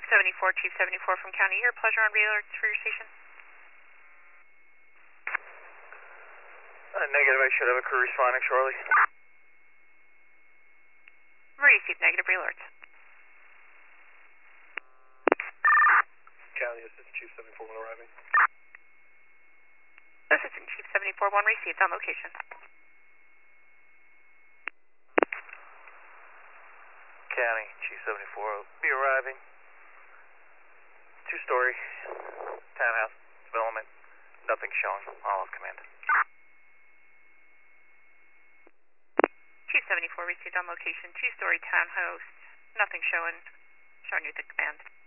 74, Chief 74 from County here. Pleasure on radar for your station. Negative, I should have a crew responding shortly. Received negative alerts. County Assistant Chief 74 when arriving. Assistant Chief 74, 1 received on location. County Chief 74 will be arriving. 2-story townhouse development. Nothing showing. All off command. Chief 74 received on location. 2-story townhouse. Nothing showing. Showing you the command.